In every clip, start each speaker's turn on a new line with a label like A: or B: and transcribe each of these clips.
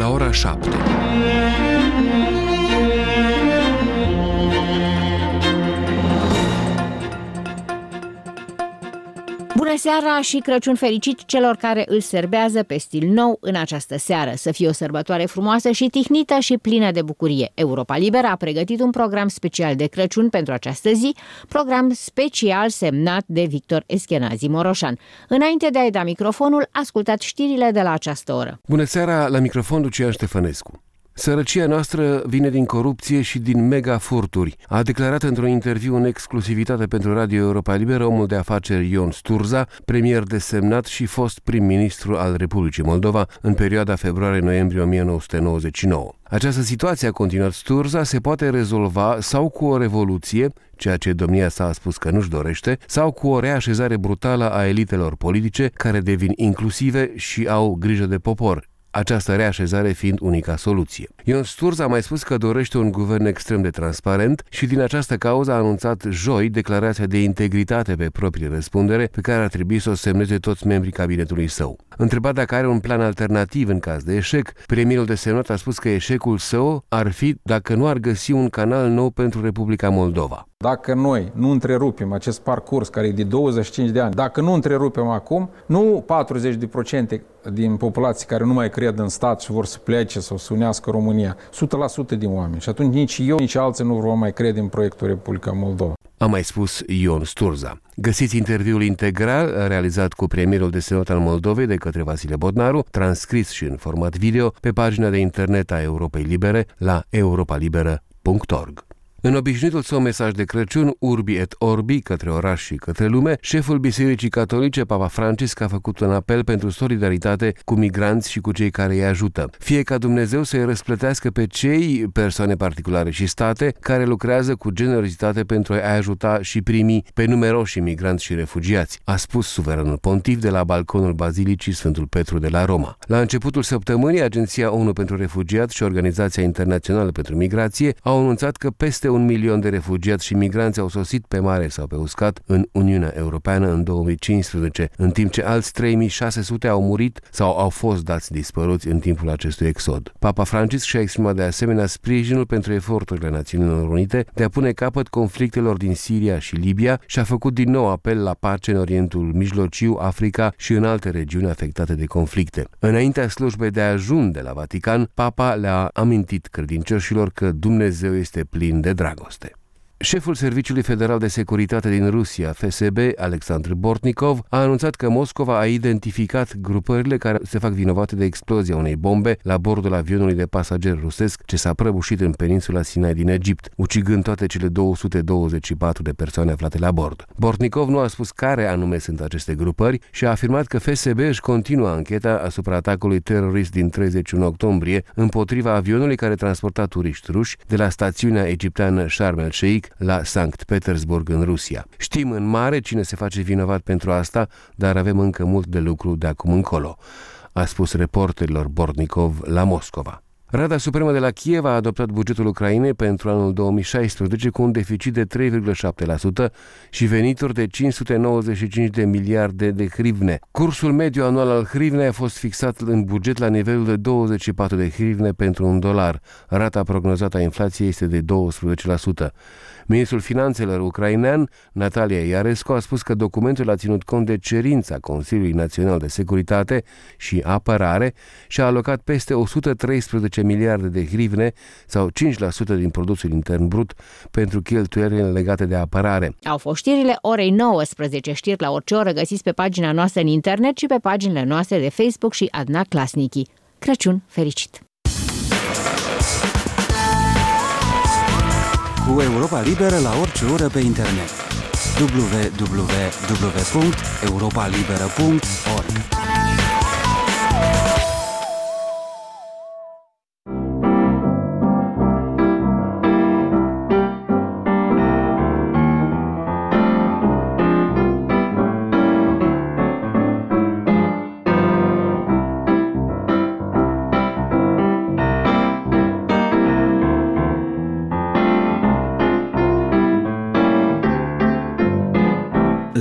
A: la ora 7.
B: Bună seara și Crăciun fericit celor care îl serbează pe stil nou în această seară. Să fie o sărbătoare frumoasă și tihnită și plină de bucurie. Europa Liberă a pregătit un program special de Crăciun pentru această zi, program special semnat de Victor Eschenazi Moroșan. Înainte de a-i da microfonul, ascultați știrile de la această oră.
A: Bună seara, la microfon Lucian Ștefănescu. Sărăcia noastră vine din corupție și din mega furturi, a declarat într-un interviu în exclusivitate pentru Radio Europa Liberă omul de afaceri Ion Sturza, premier desemnat și fost prim-ministru al Republicii Moldova în perioada februarie-noiembrie 1999. Această situație, a continuat Sturza, se poate rezolva sau cu o revoluție, ceea ce domnia sa a spus că nu-și dorește, sau cu o reașezare brutală a elitelor politice care devin inclusive și au grijă de popor. Această reașezare fiind unica soluție. Ion Sturza a mai spus că dorește un guvern extrem de transparent și din această cauză a anunțat joi declarația de integritate pe proprie răspundere pe care ar trebui să o semneze toți membrii cabinetului său. Întrebat dacă are un plan alternativ în caz de eșec, premierul desemnat a spus că eșecul său ar fi dacă nu ar găsi un canal nou pentru Republica Moldova.
C: Dacă noi nu întrerupem acest parcurs care e de 25 de ani, dacă nu întrerupem acum, nu 40% din populație care nu mai cred în stat și vor să plece sau să unească România, 100% din oameni. Și atunci nici eu, nici alții nu vom mai crede în proiectul Republica Moldova.
A: A mai spus Ion Sturza. Găsiți interviul integral realizat cu premierul desemnat al Moldovei de către Vasile Bodnaru, transcris și în format video, pe pagina de internet a Europei Libere la europalibera.org. În obișnuitul său mesaj de Crăciun, Urbi et Orbi, către oraș și către lume, șeful Bisericii Catolice, Papa Francisc, a făcut un apel pentru solidaritate cu migranți și cu cei care îi ajută. Fie ca Dumnezeu să-i răsplătească pe cei, persoane particulare și state, care lucrează cu generozitate pentru a ajuta și primi pe numeroși migranți și refugiați, a spus suveranul pontif de la balconul Bazilicii Sfântul Petru de la Roma. La începutul săptămânii, Agenția ONU pentru Refugiați și Organizația Internațională pentru Migrație au anunțat că peste 1 milion de refugiați și migranți au sosit pe mare sau pe uscat în Uniunea Europeană în 2015, în timp ce alți 3600 au murit sau au fost dați dispăruți în timpul acestui exod. Papa Francisc și-a exprimat de asemenea sprijinul pentru eforturile Națiunilor Unite de a pune capăt conflictelor din Siria și Libia și a făcut din nou apel la pace în Orientul Mijlociu, Africa și în alte regiuni afectate de conflicte. Înaintea slujbei de ajun de la Vatican, Papa le-a amintit credincioșilor că Dumnezeu este plin de dragoste. Șeful Serviciului Federal de Securitate din Rusia, FSB, Alexandr Bortnikov, a anunțat că Moscova a identificat grupările care se fac vinovate de explozia unei bombe la bordul avionului de pasageri rusesc ce s-a prăbușit în peninsula Sinai din Egipt, ucigând toate cele 224 de persoane aflate la bord. Bortnikov nu a spus care anume sunt aceste grupări și a afirmat că FSB își continuă ancheta asupra atacului terorist din 31 octombrie împotriva avionului care transporta turiști ruși de la stațiunea egipteană Sharm el-Sheikh la Sankt Petersburg în Rusia. Știm în mare cine se face vinovat pentru asta, dar avem încă mult de lucru de acum încolo, a spus reporterilor Bortnikov la Moscova. Rada Supremă de la Kiev a adoptat bugetul Ucrainei pentru anul 2016 cu un deficit de 3,7% și venituri de 595 de miliarde de hrivne. Cursul mediu anual al hrivnei a fost fixat în buget la nivelul de 24 de hrivne pentru $1. Rata prognozată a inflației este de 12%. Ministrul Finanțelor ucrainean, Natalia Iarescu, a spus că documentul a ținut cont de cerința Consiliului Național de Securitate și Apărare și a alocat peste 113 miliarde de hrivne sau 5% din produsul intern brut pentru cheltuielile legate de apărare.
B: Au fost știrile orei 19, știri la orice oră găsiți pe pagina noastră în internet și pe paginile noastre de Facebook și Adna Klasnichi. Crăciun fericit!
D: Cu Europa Liberă la orice oră pe internet. www.europalibera.org.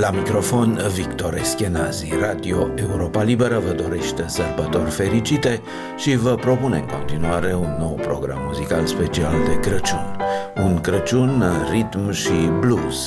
E: La microfon Victor Eschenazi. Radio Europa Liberă vă dorește sărbători fericite și vă propune în continuare un nou program muzical special de Crăciun. Un Crăciun ritm și blues.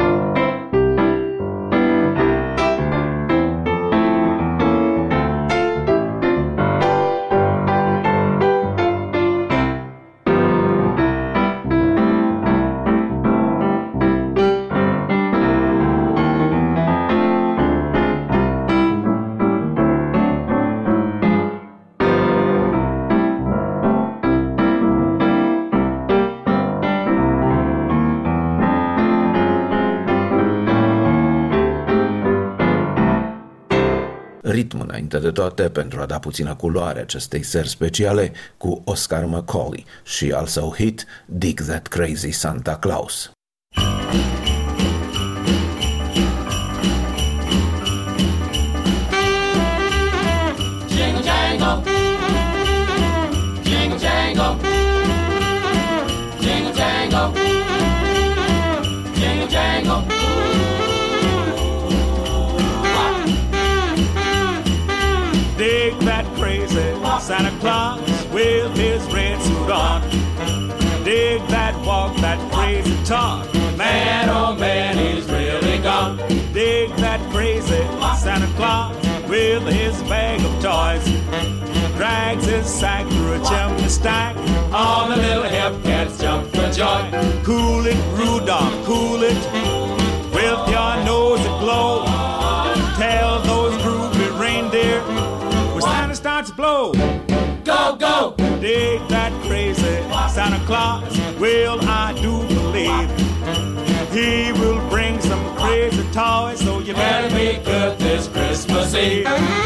E: Ritm înainte de toate pentru a da puțină culoare acestei seri speciale cu Oscar Macaulay și also hit Dig That Crazy Santa Claus.
F: Jingle jangle, jingle jangle, jingle jangle, jingle jangle.
G: Dig that crazy Santa Claus with his red suit on. Dig that walk, that crazy talk. Man, oh man, he's really gone. Dig that crazy Santa Claus with his bag of toys. Drags his sack through a chimney stack. All the little hip cats jump for joy. Cool it, Rudolph, cool it. With your nose aglow. Tell those groovy reindeer Santa starts to blow. Go, go! Dig that crazy Santa Claus. Well, I do believe he will bring some crazy toys, so you better be good this Christmas Eve.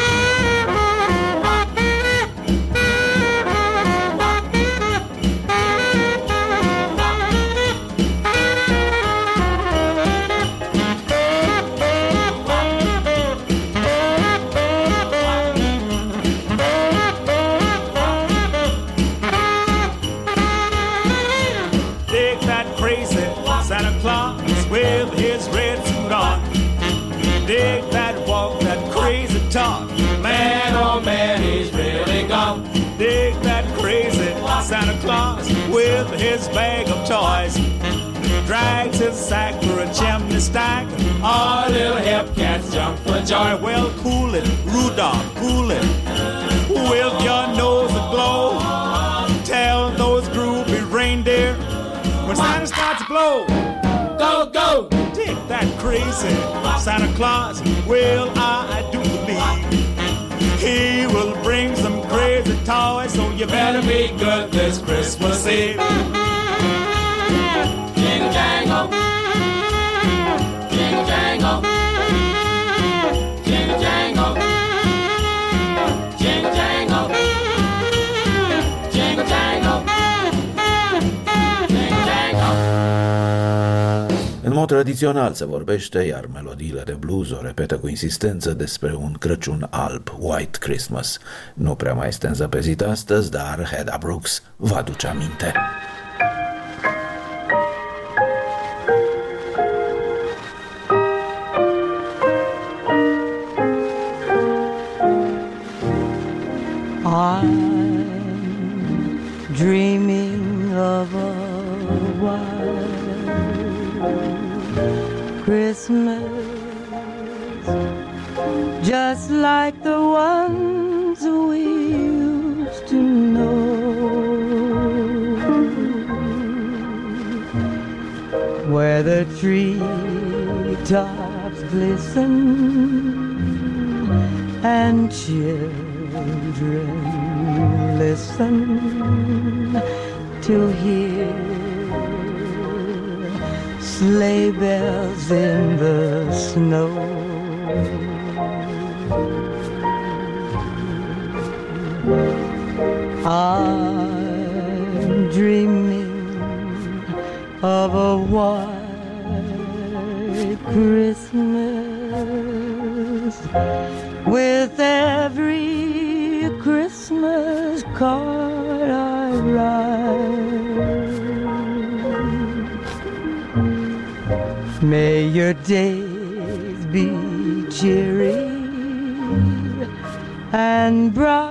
G: With his red suit on. Dig that walk, that crazy talk. Man, oh man, he's really gone. Dig that crazy Santa Claus with his bag of toys. Drags his sack through a chimney stack. All little hip cats jump for joy. Well, cool it, Rudolph, cool it. With your nose aglow. Tell those groovy reindeer when Santa starts to blow. Go, go! Dig that crazy Santa Claus. Well, I do believe he will bring some crazy toys, so you better be good this Christmas Eve. Jingle jangle, jingle jangle, jingle jangle, jingle jangle, jingle jangle.
E: În mod tradițional se vorbește, iar melodiile de blues o repetă cu insistență despre un Crăciun alb, White Christmas. Nu prea mai este înzăpezit astăzi, dar Hedda Brooks va aduce aminte.
H: I'm dreaming of a white Christmas, just like the ones we used to know, where the treetops glisten and children listen to hear sleigh bells in the snow. I'm dreaming of a white Christmas with every Christmas card I write. May your days be cheery and bright,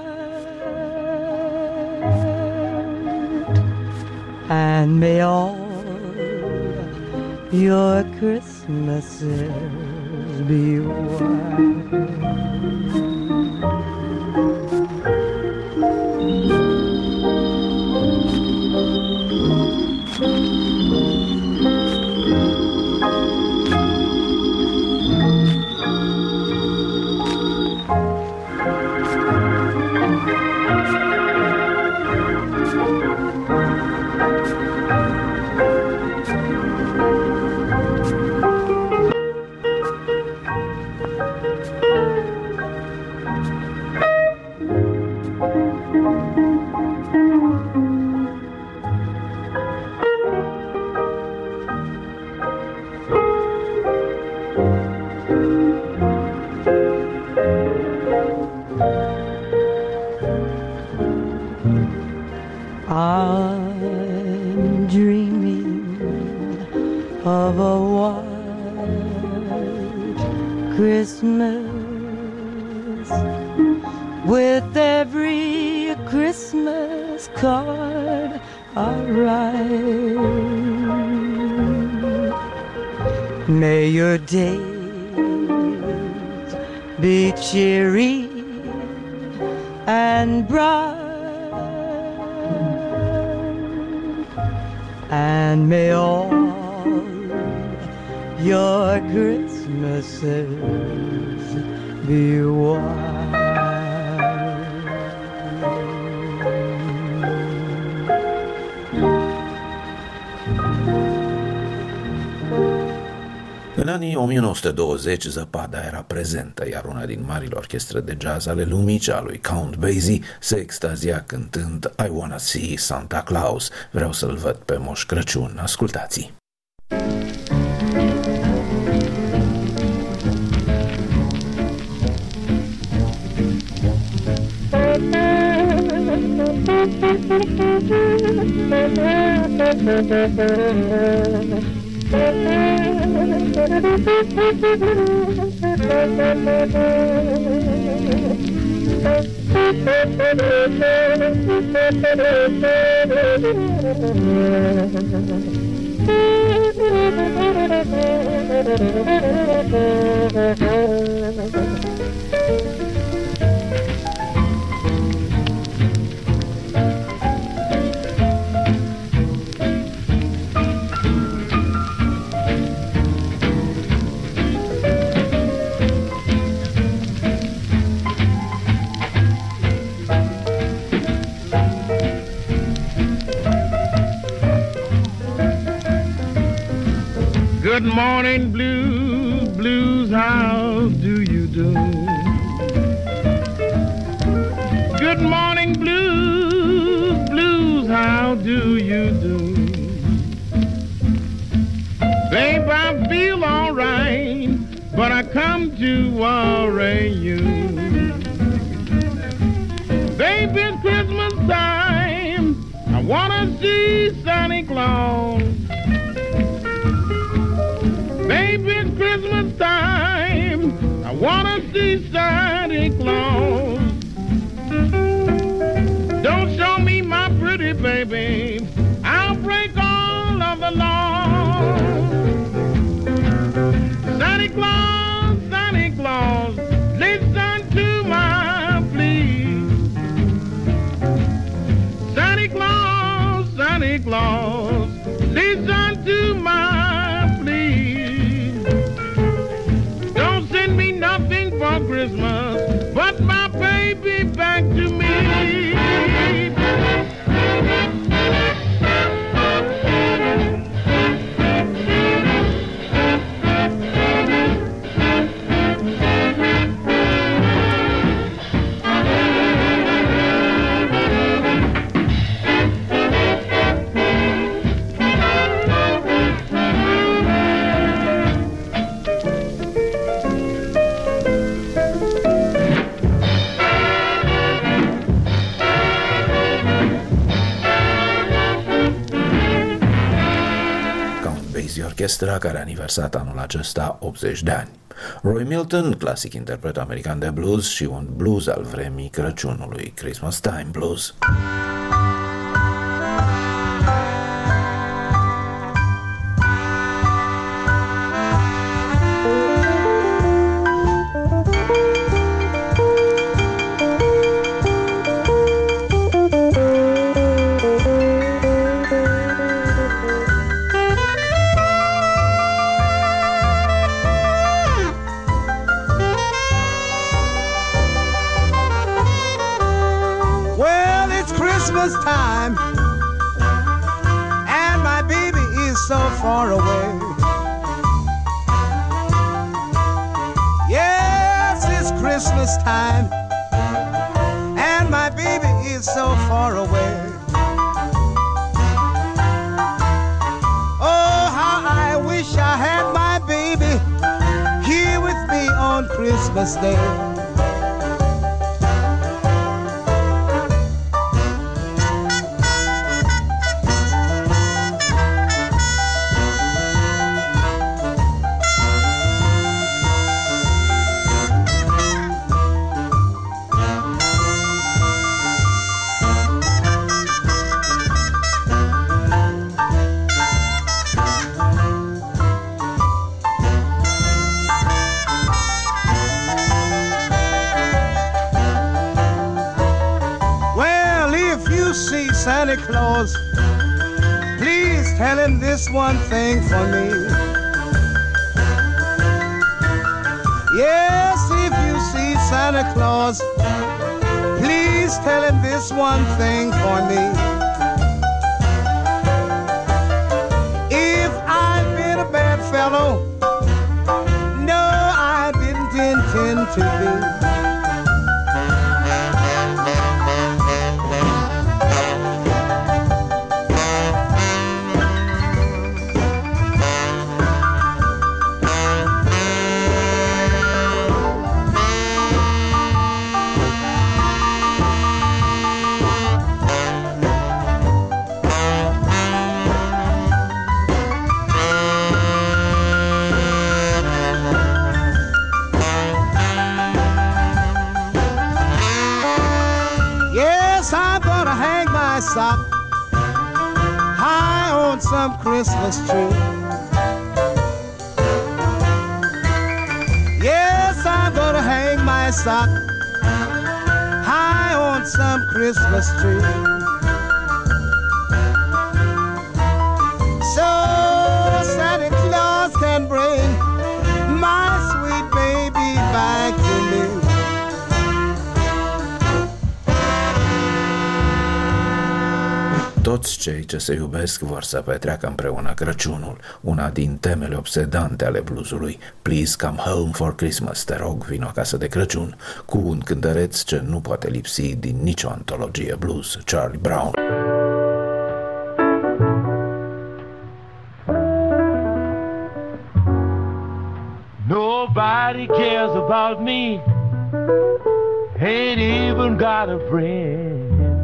H: and may all your Christmases be white. I'm dreaming of a white Christmas with every Christmas card I write. May your days be cheery and bright, and may all your Christmases be white.
E: În anii 1920, zăpada era prezentă, iar una din marile orchestre de jazz ale lumii, cea lui Count Basie, se extazia cântând I Wanna See Santa Claus, vreau să-l văd pe Moș Crăciun. Ascultați!
I: Good morning, blues, blues, how do you do? Good morning, blues, blues, how do you do? Babe, I feel all right, but I come to worry you. Babe, it's Christmas time, I wanna see Santa Claus. Baby, it's Christmas time, I wanna see Santa Claus. Don't show me my pretty baby, I'll break all of the laws. Santa Claus, Santa Claus, listen to my plea. Santa Claus, Santa Claus, listen to my nothing for Christmas but my baby back to me. Orchestra care a aniversat anul acesta 80 de ani.
E: Roy Milton, clasic interpret american de blues și un blues al vremii Crăciunului, Christmas Time Blues.
J: Christmas time, and my baby is so far away. Yes, it's Christmas time, and my baby is so far away. Oh, how I wish I had my baby here with me on Christmas Day. Santa Claus, please tell him this one thing for me. Yes, if you see Santa Claus, please tell him this one thing for me. If I've been a bad fellow, no, I didn't intend to be. Sock high on some Christmas tree. Yes, I'm gonna hang my sock high on some Christmas tree. So Santa Claus can bring my sweet baby back to me.
E: Toți cei ce se iubesc vor să petreacă împreună Crăciunul, una din temele obsedante ale bluesului. Please Come Home for Christmas, te rog, vino acasă de Crăciun, cu un cântăreț ce nu poate lipsi din nicio antologie blues, Charlie Brown.
K: Nobody cares about me, ain't even got a friend.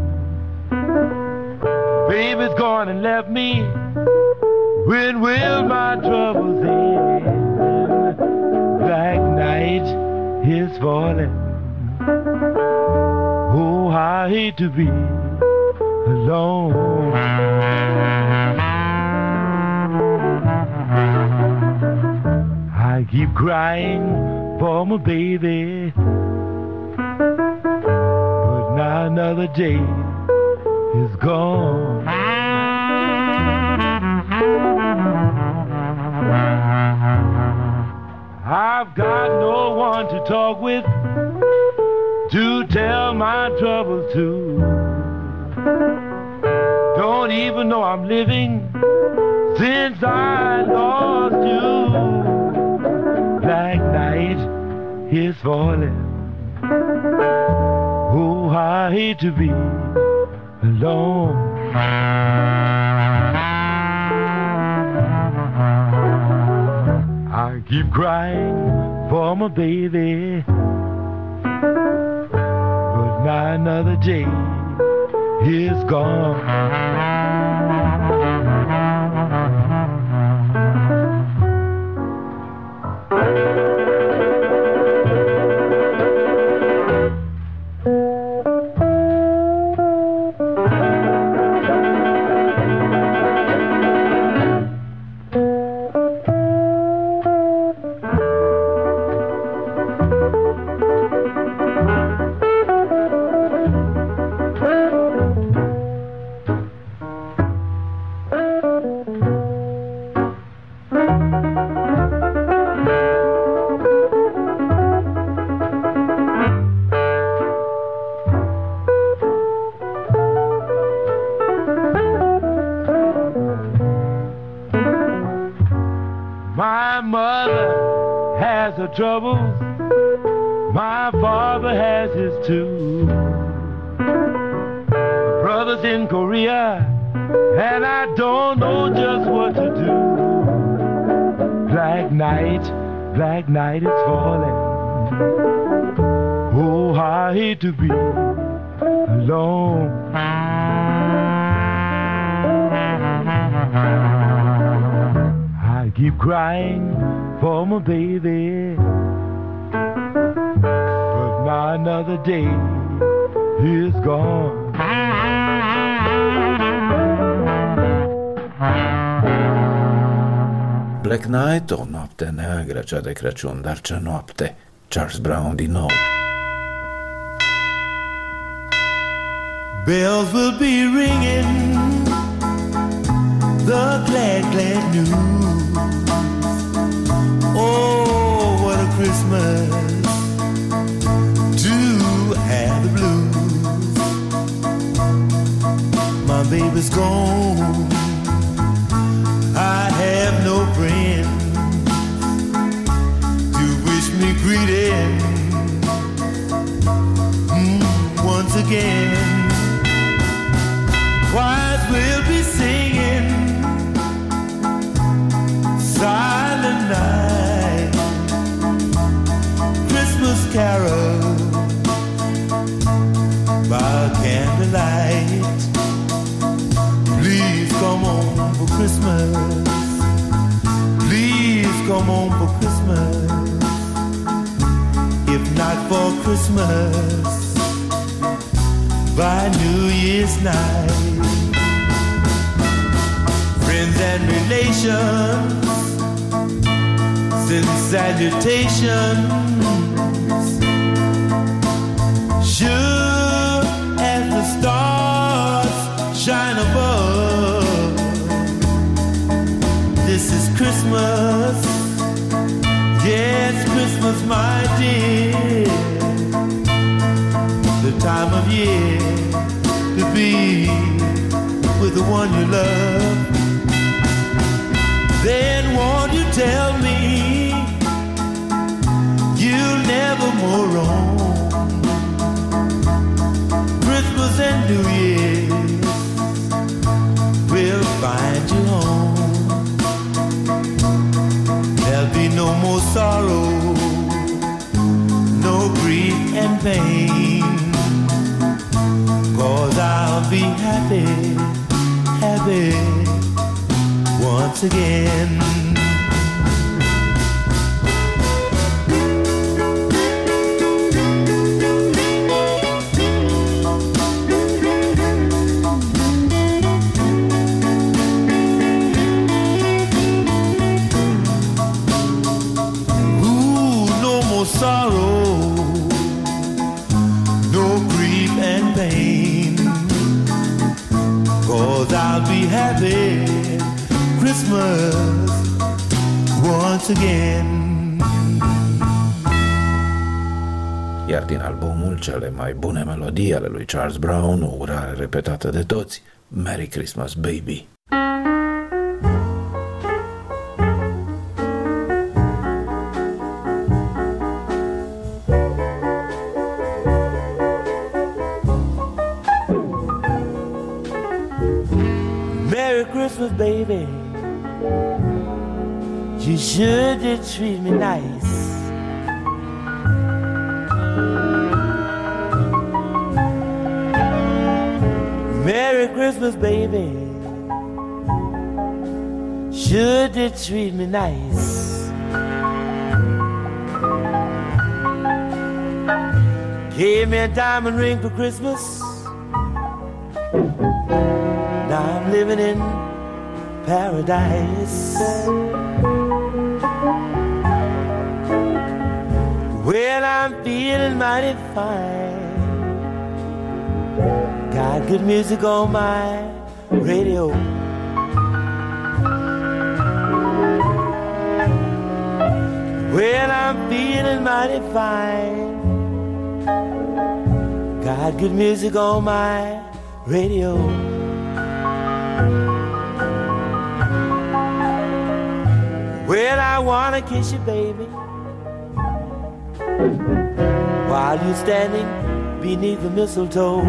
K: Baby's gone and left me. When will my troubles end? Black night is falling. Oh, I hate to be alone. I keep crying for my baby, but now another day is gone. I've got no one to talk with, to tell my troubles to. Don't even know I'm living since I lost you. Black night is falling. Oh, I hate to be alone. I keep crying for my baby, but now another day is gone. troubles, my father has his too. Brothers in Korea, and I don't know just what to do. Black night is falling. Oh, I hate to be alone. I keep crying for my baby, but now another day is gone.
E: Black Night, o noapte neagră, cea de Crăciun, dar ce noapte! Charles Brown din nou.
L: Bells will be ringing, the glad, glad news. Oh, what a Christmas to have the blues. My baby's gone, I have no friend to wish me greeting once again. Choirs will be singing Silent Night, Christmas carol by candlelight. Please come home for Christmas. Please come home for Christmas. If not for Christmas, by New Year's night. Friends and relations send salutations, sure as the stars shine above. This is Christmas, yes, Christmas, my dear. The time of year to be with the one you love. Then won't you tell me you'll never more roam? Christmas and New Year's will find you home. There'll be no more sorrow, no grief and pain, 'cause I'll be happy, happy once again. Ooh, no more sorrow, no grief and pain, 'cause I'll be happy Christmas once again.
E: Iar din albumul cele mai bune melodii ale lui Charles Brown, o urare repetată de toți, Merry Christmas, Baby.
L: Merry Christmas, baby. You should just treat me nice. Merry Christmas, baby. Should just treat me nice. Gave me a diamond ring for Christmas. Now I'm living in paradise. Well, I'm feeling mighty fine. Got good music on my radio. Well, I'm feeling mighty fine. Got good music on my radio. Well, I wanna kiss you, baby. while you're standing beneath the mistletoe.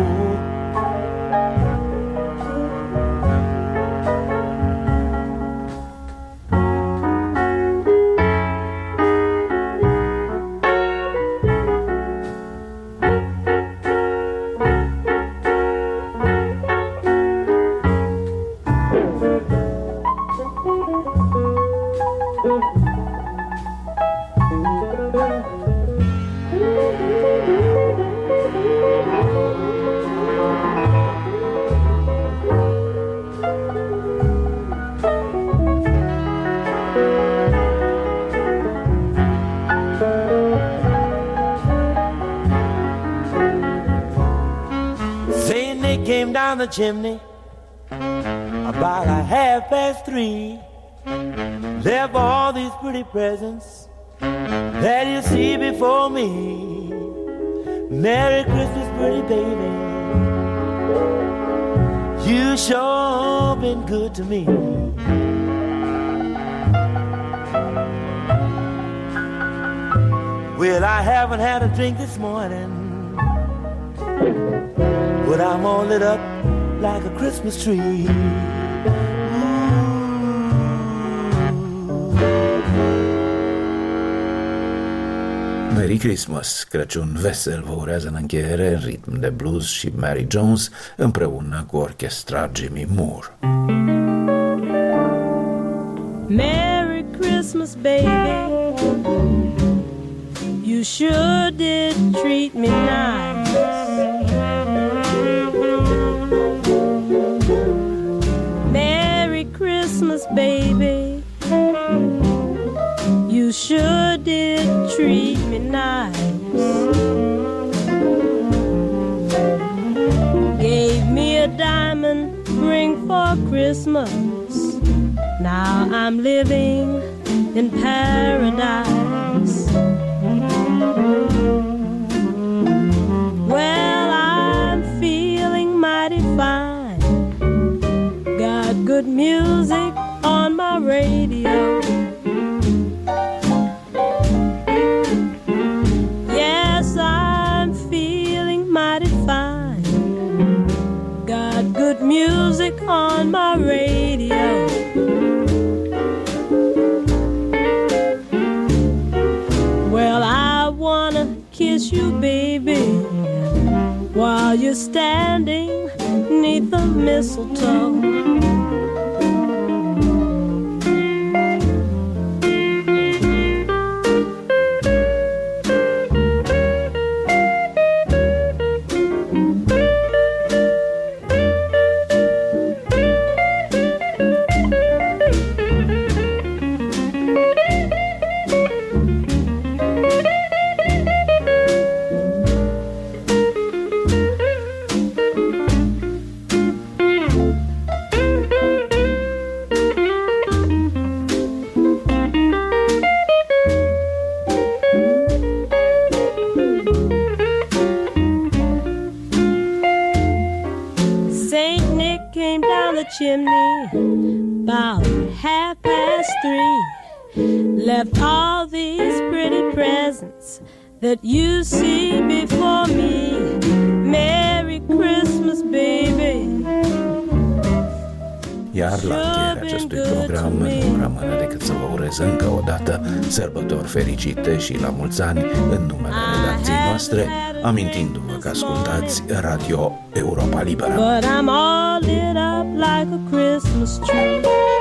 L: Down the chimney about 3:30, left all these pretty presents that you see before me. Merry Christmas, pretty baby, you sure been good to me. Well, I haven't had a drink this morning, but I'm all lit up like a Christmas tree.
E: Merry Christmas, Crăciun vesel vă urează în încheiere în ritm de blues și Mary Jones împreună cu orchestra Jimmy Moore.
M: Merry Christmas, baby, you sure did treat me nice. Merry Christmas, baby, you sure did treat me nice. Gave me a diamond ring for Christmas. Now I'm living in paradise. Well, I'm feeling mighty fine. Got good music on my radio. Yes, I'm feeling mighty fine. Got good music on my radio. Well, I wanna kiss you, baby, while you're standing neath the mistletoe. Chimney about 3:30, left all these pretty presents that you see before me. Merry Christmas, baby.
E: Iar la încheierea acestui program nu rămâne decât să vă urez încă o dată sărbători fericite și la mulți ani în numele redacției noastre, amintindu-vă că ascultați Radio Europa Liberă.
M: But I'm all lit up like a Christmas tree.